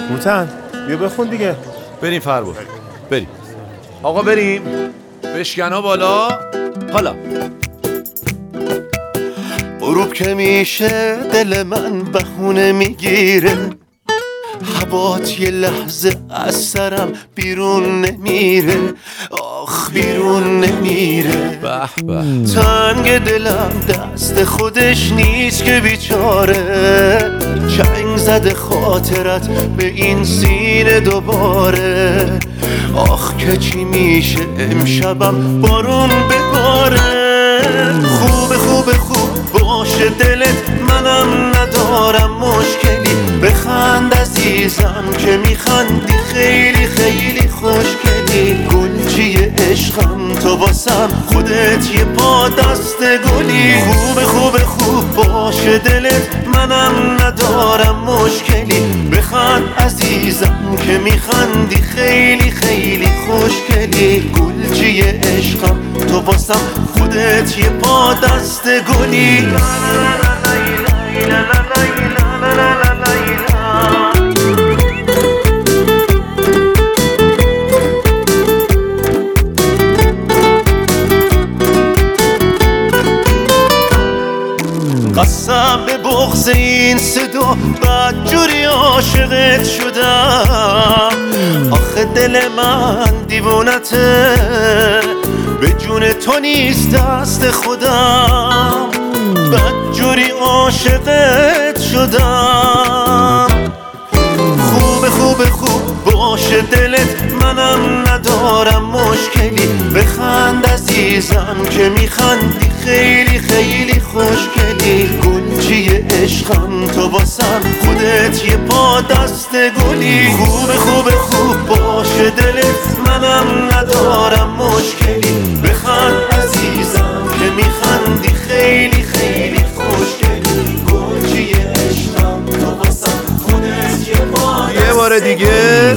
موتن بیا بخون دیگه. بریم فرباد بریم آقا، بریم. بشکنا بالا. حالا غروب که میشه دل من بهونه میگیره، هوات یه لحظه از سرم بیرون نمیره، آخ بیرون نمیره. به به تنگ دلم دست خودش نیست که بیچاره، چنگ زده خاطرت به این سینه دوباره، آخ که چی میشه امشبم بارون بباره. خوب باشه دلت، منم ندارم مشکلی، بخند عزیزم که میخندی خیلی خیلی خوشگلی. گلچی عشقم تو واسم، خودت یه پا دست گلی. خوب باشه دلت، منم ندارم مشکلی، بخند عزیزم که میخندی خیلی خیلی خوشگلی. گلچی عشقم تو واسم، خودت یه پا دست گلی. قسم به بغض این صدا بدجوری عاشقت شدم، آخه دل من دیوونته به جون تو نیست دست خودم، بدجوری عاشقت شدم. خوب باشه دلت، منم ندارم مشکلی، بخند عزیزم که میخندی خیلی خیلی خوشگلی. گلچی عشقم تو واسم، خودت یه پا دست گلی. خوب باشه دلت، منم ندارم مشکلی، بخند عزیزم که میخندی خیلی خیلی خوشگلی. گلچی عشقم تو واسم، خودت یه پا دست گلی. یه بار دیگه.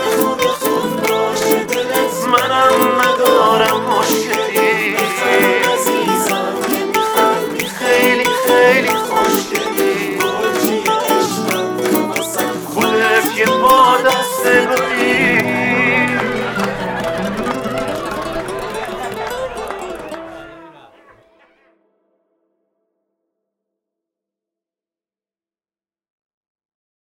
منم ندارم مشکلی، عزیزم که میخندی خیلی خیلی خوشگلی. گلچی عشقم تو واسم، خودت یه پا دست گلی.